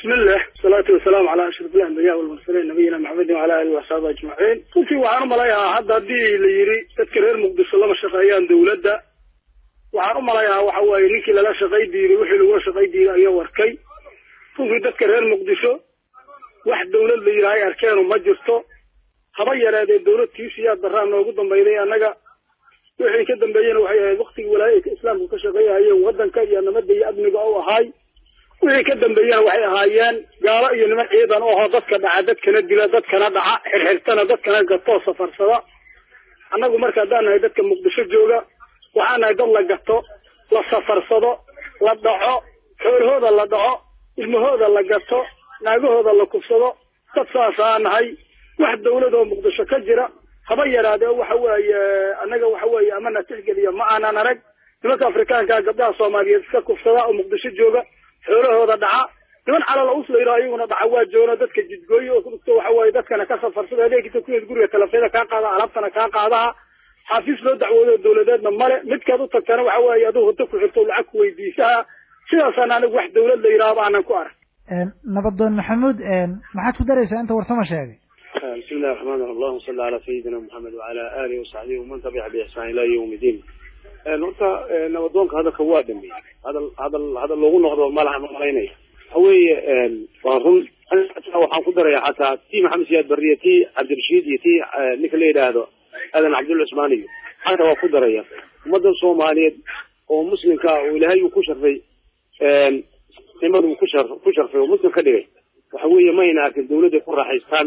بسم الله والصلاة والسلام على أشرف الأنبياء والمرسلين نبينا محمد وعلى آله وصحبه أجمعين. كنت وعن ملايها حتى دي ليري تذكر مقدس الله الشقيان دولة وعن ملايها وحوي نيك لا شقي ديري وحي لو شقي ديري أي وركي. كنت تذكر مقدسه واحد دولة اللي هاي أركان ومجرته خبير هذه الدولة تيسيات درام وقدم بيني أنك وحي كدم بينه وحي وقت ولاية الإسلام وكشقيها هي وغدا كي أنا مدي أبني أو هاي wixii ka dambeeyana waxay ahaayeen gaalo iyo niman ciidan oo dadka dhaca dadkana dila dadkana dhaca xirxirtana dadkana gato safarsada annagu marka hadaan dadka muqdisho jooga waxaan ay dad la gato la safarsado la dhaco xoolahooda la dhaco ilmahooda la gato naagahooda la kufsado dad saasanahay wax dawlad oo muqdisho ka jira haba yaraade waxa weeye annaga waxa weeye amana tixgeliya ma aanan arag nimanka afrikaanka gabdhaha Soomaaliyeed ka kufsada oo muqdisho jooga xoolahooda dhaca niman calal u soo ilaayuna dhaca waa joona dadka jidgooyo oo ku waxa way dadkana ka safarsada leeyahay ku guriga telefoonka ka qaada alaabtana ka qaada xafiis loo dacwoodo dawladeedna male midkaad u tagtana waxa way adoo hada ku xirto lacag ku weydiisaa sidaas anagu wax dawlad la yiraahdo aanan ku arag nabadoon maxamuud maxaad ku dareysaa inta warsama sheegay بسم الله الرحمن الرحيم اللهم صل على سيدنا محمد وعلى آله وصحبه ومن تبع بإحسان إلى يوم الدين نقطة نودونك هذا كوادمي هذا اللغة نقطة مالها ماليني هو فهم أنا وحنا قدر حتى تي محمد سياد بريتي عبد الرشيد يتي نكلي هذا عبد العثماني حتى هو قدر يا مدن صومالي ومسلم كا ولهي وكشر في إمام كشر في ومسلم كده وحوي ما يناك الدولة يكون راح يستان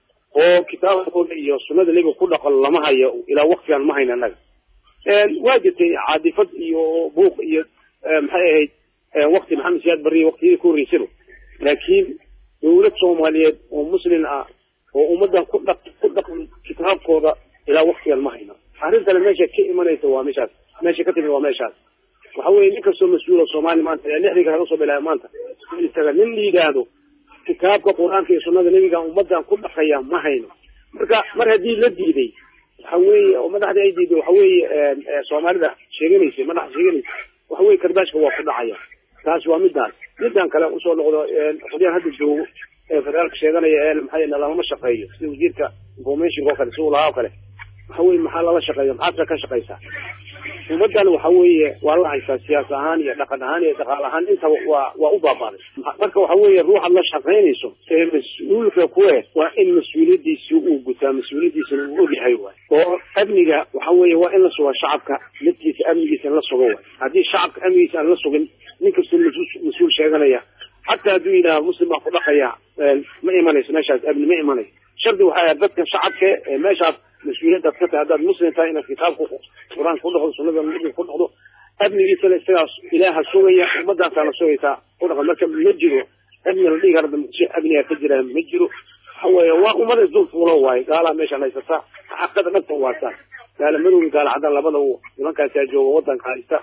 وكتاب كل السنة اللي بيقول لك الله ما هي إلى وقت يعني ما هينا نجد واجد عاطفة يو بوق يو محي وقت محمد سياد بري وقت يكون يسيره لكن دولة صومالية ومسلم ومدة كل كتاب كذا إلى وقت المهينة عرفت أنا ماشي كي ما نيتوا ماشي كتب وماشي وحوي نكسر مسؤول الصومالي ما أنت يعني إحنا كنا بلا ما أنت يستغل من اللي قاعدوا كتاب القرآن في سنة النبي كان ومدة كل خيام مهينة مرة دي لدي دي وحوي ومدح دي دي وحوي صومالي ده شيء مدح شيء وحوي كرباش هو كل عيا تاس ومدان كلام أصول نقول خديان هذا الجو فذلك شيء أنا يعلم حي إن الله ما شقيه وزيرك قوميش وقال سؤال وقال حوي محل الله شقيه حتى كشقيسه ومدان وحوي والله عيسى سياسة هانية لقد هانية دخل هان أنت وأبابار مركب وحوي الروح الله شقيني سو مسؤول في قوة وإن مسؤولية دي سوء قتا مسؤولية دي سوء بحيوة وأبنك وحوي وإن سوى شعبك نتي أبنك سن لصقوه هذه شعبك أبنك سن لصقين نكس مسؤول شغلية حتى دوينا مسلم أخلاقيا ما إيمانيس ماشات ابن ما إيمانيس شرط وحياة بدك شعبك ماشات مسؤولية دكتور هذا المسلم تاينا كتاب القرآن كله سنة النبي كله ابن يسال السلاس إله السورية ومدى على سوريا كله مثلا مجرو ابن اللي قرب ابن يتجرى مجرو هو ومر الزول فلوواي قال ماشي على يسار حقد ما تواسع قال منو قال عدل لبده لما كان تجوا وطن كايستا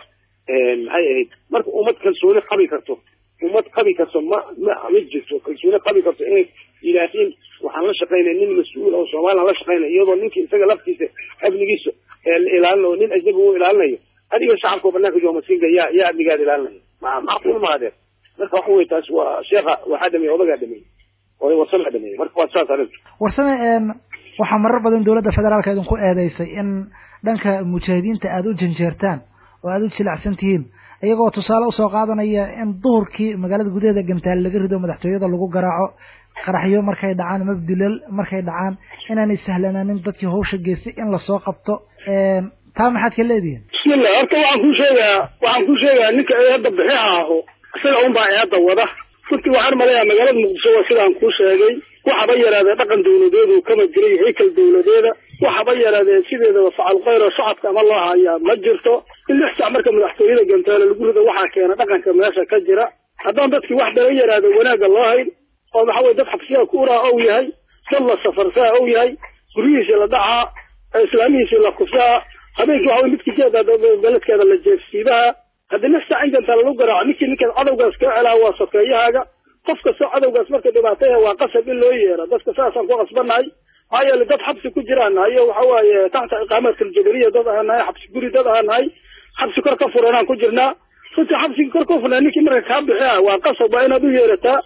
هاي مرك أمد كالسوني قبي كرتو أمد قبي كرتو ما مجلسو كالسوني قبي كرتو إيه إلى حين وحنا شقينا إن مسؤول أو سوال على شقينا يضل إنك إنت لفتي ابن جيسو إلى أنه إن أجنبه إلى أنه هذه شعبكم بناك جو مسكين يا ابن قال إلى أنه معقول ما هذا مرك أخوي تسوى شيخ وحدمي وضع قدمي وصل قدمي مرك وصل صارت ورسمة waxaa marar badan dawladda federaalka idin ku eedeysay in dhanka mujaahidiinta aad u janjeertaan oo aad u jilicsan tihiin iyagoo tusaale u soo qaadanaya in duhurkii magaalada gudaheeda gantaal laga rido madaxtooyada lagu garaaco qaraxyo markay dhacaan mabdilal markay dhacaan inaanay sahlanaanin dadkii hawsha geystay in la soo qabto taa maxaad ka leedihiin bismillah horta waxaan ku sheegaa ninka ay hadda bixiha aho isaga un baa hadda wada runtii waxaan maleeyaa magaalada muqdisho waa sidaan kuu sheegay waxaba yaraadee dhaqan dawladeedu kama jiray heykal dawladeeda waxaba yaraadee sideedaba facal khayr oo shacabka ama loo hayaa ma jirto in lix sac marka madaxtooyada gantaale lagu rido waxaa keena dhaqanka meesha ka jira haddaan dadkii wax dhala yaraado wanaagga loo hayn oo maxaa weye dad xabsiyaa ku uraa ou yahay dad la safarsaa ou yahay guryihiisii la dhacaa islaamihiisii la kufsaa habeenkii waxa weye midkii jeeda beledkeeda la jeefsiidaha haddii lix sac in gantaale lagu garaaco ninkan cadowgaas kaa celaa waa sokeeyahaaga qof kastoo cadowgaas marka dhibaataya waa qasab in loo yeero dadka saasaan ku qasbanahay maxaa yeele dad xabsi ku jiraan hayo waxa waaye taxta iqaamaadka aljabariya dad ahaan nahay xabsi guri dad ahaan nahay xabsi kor ka furanaan ku jirnaa runtii xabsigii kor ka furnaa ninkii marka kaa bixiya waa qasab waa inaad u yeerataa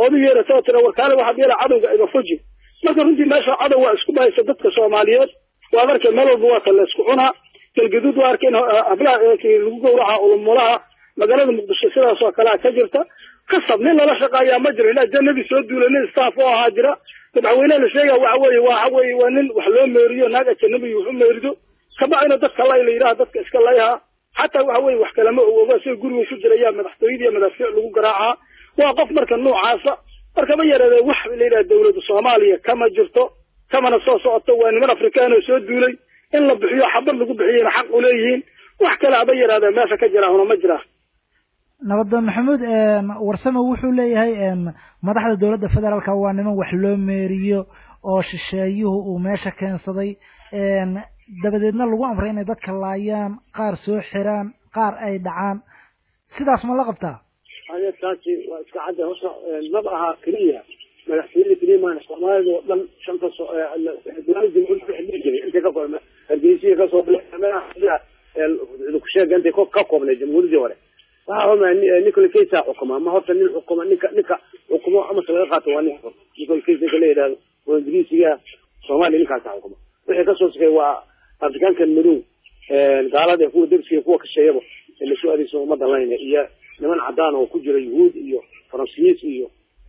ood yeerato tira warkaale waxa yeela cadowga iga fuji marka runtii meesha cadow waa isku bahaysa dadka Soomaaliyeed waa marka meel walba waa la isku cunaa galgaduud waa arkeen abla lagu gowraca ulumulaha magaalada Muqdisho sidaas oo kala ka jirta kasab nin la shaqeeyaa ma jiro ilaa jannadi soo duulanay staff oo ahaa jira madaxweynaha la sheegay waxa weeye waa nin wax loo meeriyo naaga jannadi wuxuu meerido kabacina dadka la yiraahdo dadka iska layaha hatta waxa weeye wax kale ma oga si guriga ku jiraya madaxtooyada madaxfiic lagu garaaca waa qof marka noocaasa marka ma yaraado wax la yiraahdo dawladda Soomaaliya kama jirto kamana soo socoto waa niman Afrikaan oo soo duulay in la bixiyo xabad lagu bixiyay xaq u leeyihiin wax kale aba yaraado meesha ka jira ma jira nabadda maxamuud warsamo wuxuu leeyahay madaxda dawladda federaalka waa niman wax loo meeriyo oo shisheeyuhu uu meesha keensaday dabadeedna lagu amray inay dadka laayaan qaar soo xiraan qaar ay dhacaan sidaas ma la qabtaa ayadkaasi waa iska cadda hoose madaxa kaliya madaxweynaha kaliya Soomaaliya oo dhan shanta dawladda jamhuuriyadda inta ka qorma hargeysa ka soo bilaabay ku sheegantay ka koobnay jamhuuriyadda hore waxa Nicolas Cage xukuma ma horta nin xukuma ninka xukuma ama laga qaato waa nin Nicolas Cage kale yiraahdo oo Ingiriisiga Soomaaliya ninka xukuma wixii ka soo socday waa Afrikaanka madow gaalada kuwa degsiga kuwa ka sheeyaba in soo adeegso umada layna iyo niman cadaan oo ku jira Yahuud iyo Faransiis iyo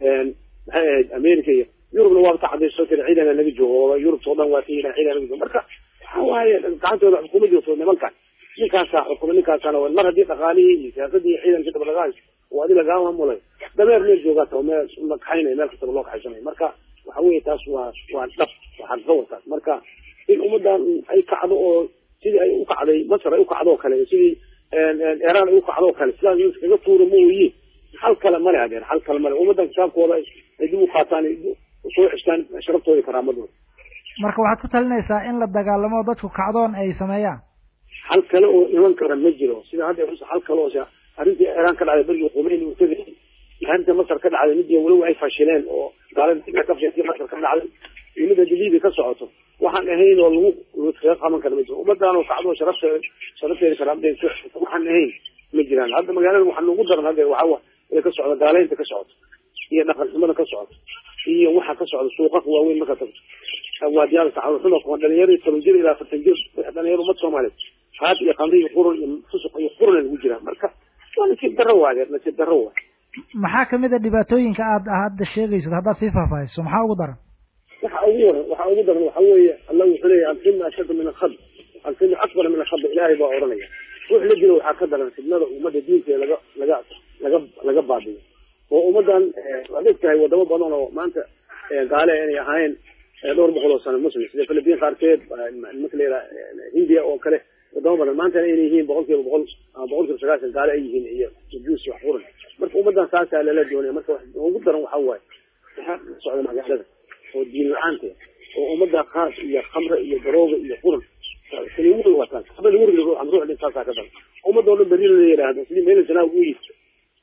Amerika iyo Yurubna waa tacadeyso ciidana laga joogo Yurub soo dhan waa ciidana laga joogo marka waxa waaye gacantooda xukuumadda soo nimanka ninkaas xukuumadda waa mar hadii dhaqaalihi siyaasadii ciidanka dabalagaas oo adiga laga maamulay dameer meel jooga tawmeel ma kaxaynay meel kasta loo kaxaysanay marka waxa weeye taas waa dhab waxa qowlka marka in ummadan ay kacdo oo sidii ay u kacday Masar ay u kacdo kale sidii Iran ay u kacdo kale sidaas iskaga tuuro mooyee hal kala ma leeyahay hal kala ma leeyahay ummadan shacabkooda ay dib u qaataan soo xistaan sharaftoodi karaamadooda marka waxaad ku talinaysaa in la dagaalamo dadku kacdoon ay sameeyaan hal kale oo iman kara ma jiro sida hadda hal kale oo arintii Iran ka dhacday bariga Khomeini uu tagay arintii Masar ka dhacday mid wali ay fashileen oo gaalada ka fashileen Masar ka dhacday inada Liibiya ka socoto waxaan ahayn oo lagu qaban karo ma jiro ummadan oo kacdo sharafteeda karaamada waxaan ahayn ma jiraan hadda magaalada waxaan ugu daran hadda waxa ay ka socdo gaaleynta ka socoto iyo dhaqanxumada ka socoto iyo waxa ka socdo suuqaqa waaweyn marka tagto waadiyaal tacaawuxuna oo dhalinyarada 10 jir ilaa 40 jir dhalinyaro mad Soomaaliyeed haad iyo qandii qurun iyo fusuq iyo qurun lagu jira marka waa si daro maxaa kamid ah dhibaatooyinka aad hadda sheegayso hadda si faahfaahayso maxaa ugu daran waxa ugu daran waxa weeye Allah wuxuu leeyahay alfina ashad min al-khad alfina akbar min al-khad ilaahi baa oranaya wuxuu la jiro waxa ka daran fidnada umada diinteeda laga baabiyo oo umadan adeegtahay wadamo badan oo maanta gaale inay ahayn dhowr boqol oo sano muslim sida Filibiin qaarkeed مثل India oo kale wadamo badan maanta ay yihiin boqolkiiba 90 gaale ay yihiin iyo juus wax quran marka umadan saas la doonay marka ugu daran waxa waaye waxa socda magaalada oo diin la'aanta oo umada qaas iyo khamra iyo darooga iyo quran kaliya uu wataan qabal wurdiga aan ruux inta ka daran umadooda bariil la yiraahdo sidii meel sanaa ugu yiri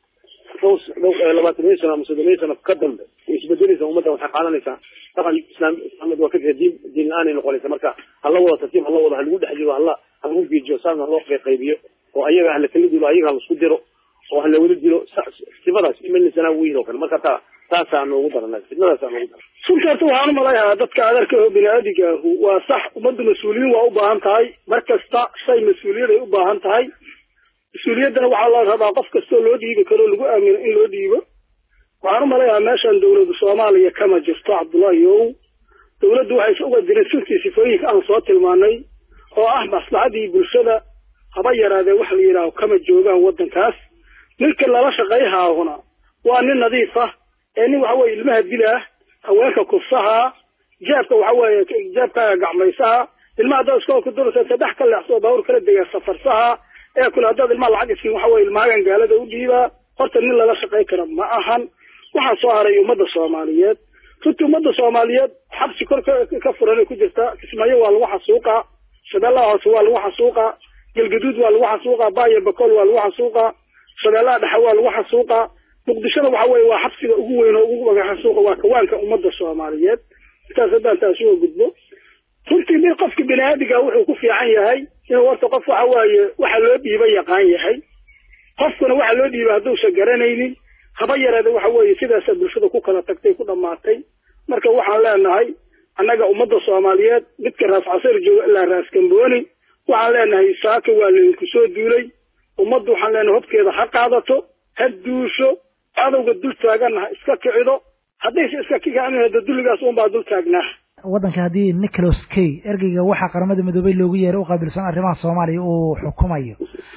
لو 20 سنة مسلمين سنة قدم يسبدلوا أمته وحقانيسا طبعا الإسلام وكذا دين الآن نقول إذا مركا الله والله تسليم الله والله الود حجوا الله هنقول في جوسان الله في قيبيه وأيها أهل كل دول أيها الصديرو وأهل ولد دول استفادة من السنة ويلو كان مركا تاسع إنه وضر الناس إنه تاسع وضر سلطة وعلم الله هذا كذلك بناديك هو صح ومد مسؤولين وأوباهم تاي مركز تا شيء مسؤولين وأوباهم تاي مسؤوليتنا waxa la rabaa qof kasto loo diibi karo lagu aamino in loo diibo waxaan maleeyaa meeshan dawladda Soomaaliya kama jirto Cabdullaahi dawladdu waxay uga diraysaa sifooyinka aan soo tilmaanay oo ah maslaxadii bulshada haba yaraadee wax la yiraahdo kama joogaan wadankaas ninka lala shaqeeyahaahuna waa nin nadiif ah nin waxa weeye ilmaha dilaa haweenka kufsaha jaabka waxa weeye jaabka gacmaysaha ilmaha dadka ku dursa saddex kale soo baawr kala deegaa safarsaha كل هذا المال عقد في محاول الماجن قال هذا وديبا قلت إن الله شقي كرم ما أهن وحن صار يوم الصوماليات كنت يوم الصوماليات حبس كفر أنا كنت اسمعي والواحد سوقا شدلا والواحد سوقا الجدود والواحد سوقا باي بكل والواحد سوقا شدلا دحوا والواحد سوقا مقدشنا وحوي وحبس هو واحد سوقا وكوان كأمد الصوماليات تاسدان تاسوق قدبو كنت من قفك بنادق أو كفي عن يهي إنه ورتقف وحواي وحلو بيبي يقان يهي قفكنا وحلو بيبي هدو شجرانين haba yareeda waxa weeye sidaasa bulshada ku kala tagtay ku dhamaatay marka waxaan leenahay annaga ummadda Soomaaliyeed midka raas casir jooga ilaa raas Kambooni waxaan leenahay saaka waa leeyinku soo duulay ummaddu waxaan leenahay hobkeeda ha qaadato ha duusho cadowga dul taaganaha iska kicido haddii iska kigaanada duligaas uun baa dul taagnaa waddanka haddii Nicholas Kay ergeyga waxa qaramada midoobay loogu yeeray u qaabilsan arrimaha Soomaaliya uu xukumayo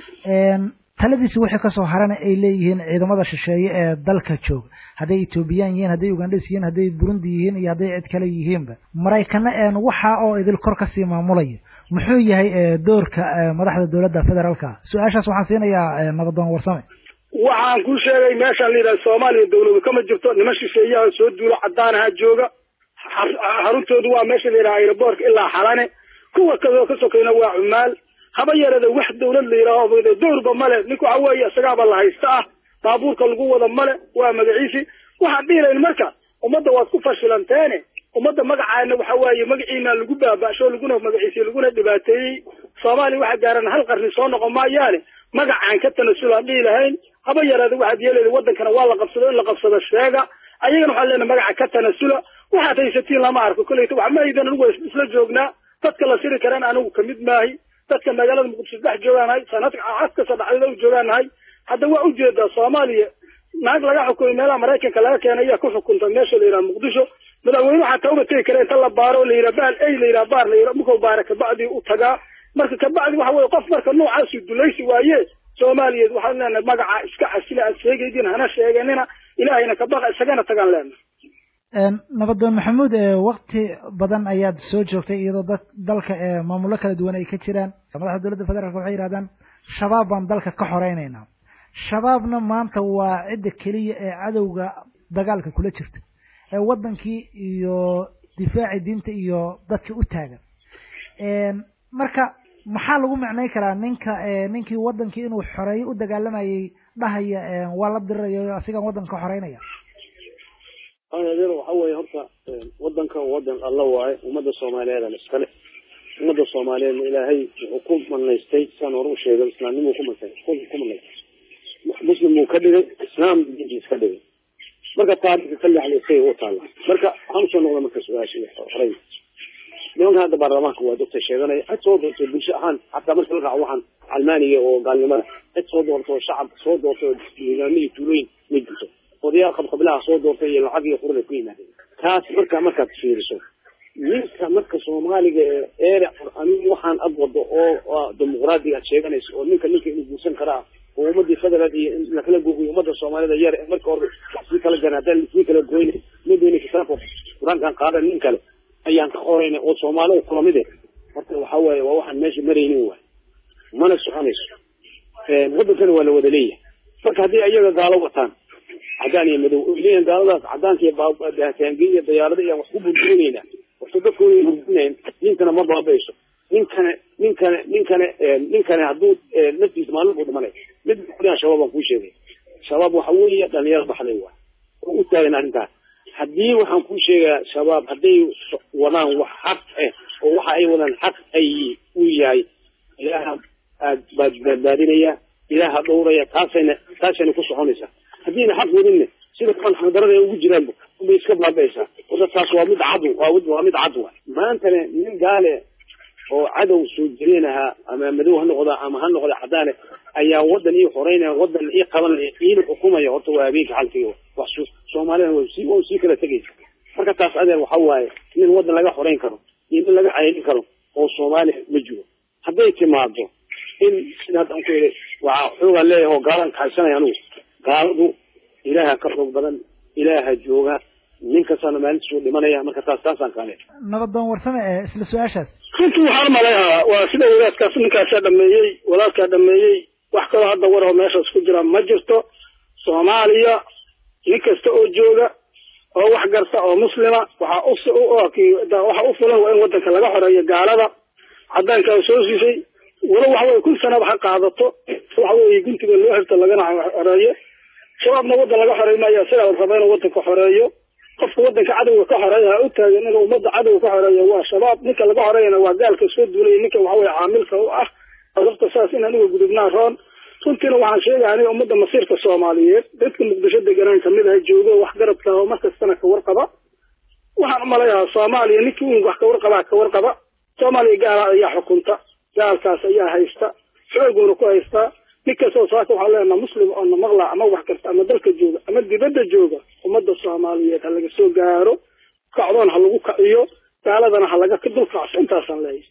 taladiisi wixii ka soo harana ay leeyihiin ciidamada shisheeye ee dalka jooga hadday Ethiopian yihiin hadday Ugandese yihiin hadday Burundi yihiin iyo hadday cid kale yihiinba Mareykanna waxa oo idil kor ka sii maamulaya muxuu yahay doorka madaxda dawladda federaalka su'aashaas waxaan siinayaa nabadoon warsame waxaan ku sheegay meeshan liiraa Soomaaliya dawladda kama jirto niman shisheeyaha soo duulo cadaanaha jooga haruntoodu waa meesha liiraa airport ilaa xalane kuwa kale ka sokeeyna waa cumaal haba yarada wax dawlad liiraa doorba male ninku waxa weeye asagaaba la haysta baabuurka lagu wada male waa magaciisi waxa dhiileen marka ummadda waad ku fashilanteene ummadda magacaana waxa weeye magaciina lagu baabaasho laguna magaciisi laguna dhibaateeyay Soomaali waxa gaaran hal qarni soo noqon maayaane magacaan ka tanasulaan dhiilahayn haba yarada waxa diileed wadankana waa la qabsado in la qabsado sheega ayagana waxa leena magaca ka tanasula waxa taysatiin lama arko kulleeyto waxa maaydan ugu isla joognaa dadka la siri karaan anigu kamid maahi dadka magaalada Muqdisho dhex joogaanahay sanadka caaska sadexda u joogaanahay hadda waa u jeedaa Soomaaliya naag laga xukumay meelaha Mareykanka laga keenay ku xukunta meesha la yiraahdo Muqdisho madaxweynuhu waxa uu batay kare inta la baaro la yiraahdo baal ay la yiraahdo baar la yiraahdo muxuu baaraka bacdi u tagaa marka ka bacdi waxa weeye qof marka noocaas dulaysi waaye Soomaaliyeed waxaan leenahay magaca iska xasila aad sheegaydin hana sheeganina ilaahayna ka baqa isagana tagaan leenahay nabadoon maxamuud waqti badan ayaad soo joogtay iyadoo dalka maamulo kala duwan ay ka jiraan madaxda dawladda federaalka waxay yiraahdaan shabaab baan dalka ka xoreynayna shabaabna maanta waa cid kaliya ee cadowga dagaalka kula jirta wadankii iyo difaaci diinta iyo dadka u taagan marka maxaa lagu macnay karaa ninkii wadankii inuu xoreeyo u dagaalamayay dhahaya waa la dirayo asiga wadanka xoreynaya أنا وحوي هرتا ودن كودن الله واي ومدى الصومالية هذا مسكلة ومدى الصومالية إلهي حكومة من يستيج سنورو شيء الإسلامي وحكومة حكومة مسلم مكذب إسلام يجي يسكذب مركا تاريخ يخلي عليه شيء وطالع مركا خمسة نوع مركا سؤال شيء حريم اليوم هذا برلمانك هو دكتور شيغاني أتصور بالشأن حتى مثل روحان علمانية وقال لي أتصور الشعب صور الإسلامي تولين مجلسه وديا قبلها صوت في العقل يخرج فينا كاس مركا تشيرسو ninka marka Soomaaliga ee anigu waxaan abwado oo dimuqraadi ah sheeganayso oo ninka inuu guusan kara oo ummadii federaalka la kala gooyo ummadda Soomaalida yar marka hore si kala janaadan si kala gooyay midna kisaafo quraankan qaadan nin kale ayaan ka qoraynay oo Soomaaliya kulamide marka waxa weeye waa waxaan meesha maraynin waa mana soconayso waddankan waa la wada leeyahay marka hadii ayaga gaalo wataan عدان يمدو إلين قالوا عدان كي تانجية ديارة يا وحبوا الدنيا وصدقوا يمدين مين كان مرضى بيشه مين كان عدود نفسي ماله بود ماله مد كلنا شباب كل شيء شباب وحوية كان يربح ليوا وقتنا أنت حدي وحن كل شيء شباب حدي ولا وحق وحي ولا حق أي وياي إلها بدارية إلها دورية كاسين كسرانيسا هدينا حق ودنا سيدك كان حضرنا وجيران وبيسكب لابيسا وده تاس وامد عدو وامد عدو ما انت من قال او عدو سوجرينها اما مدوها نقضا اما هنقضا حدانه ايا ودن اي خورينا ودن اي قبل اي الحكومه يا horta waa habeenka xalkiyo wax Soomaaliya oo si kala tagay marka taas adeer waxa waaye in wadan laga xoreyn karo in laga caylin karo oo Soomaaliya ma jiro haday timaado in sidaad aan ku yiri waa xooga leeyahay gaalan kaashanayaan قالوا إلها كفر بدن إلها جوها من كسان ما نسوا لمنايا ما كتاسان كانت. نقدم ورسمة سلسلة عشاء. كنت حرم عليها وسيد ولاد كاسن كاسدميي ولا كدميي وحكوا هذا ورا ماشى سكجرا مجرته Soomaaliya ninkasta oo jooga oo wax garta oo muslima waxa u fulan in wadanka laga xoreeyo gaalada cadaanka soo siisay wala waxa ku sanad waxa qaadato waxa weey guntiga loo xirto lagana xoreeyo sababna wadan laga xoreeyo sida uu rabay inuu wadanka xoreeyo qofka wadanka cadawga ka xoreeyo u taagan inuu umada cadawga ka xoreeyo waa shabaab ninka laga xoreeyana waa gaalka soo duulay ninka waxa weey caamilka u ah sababta saas in anigu gudubnaa roon runtiina waxaan sheegaya aniga ummadda masiirka soomaaliyeed dadka muqdisho deganaan kamid ah joogo wax garadka oo markastana ka warqaba waxaan u malayaa soomaaliya ninkii uun wax ka warqaba soomaaliya gaala ayaa xukunta gaalkaas ayaa haysta xooguna ku haysta ninkastoo saaka waxaan leenahay muslim oo na maqla ama wax kasta ama dalka jooga ama dibadda jooga ummadda soomaaliyeed ha laga soo gaaro kacdoon ha lagu kaciyo gaaladana ha laga dulkacso intaasaan leeyahay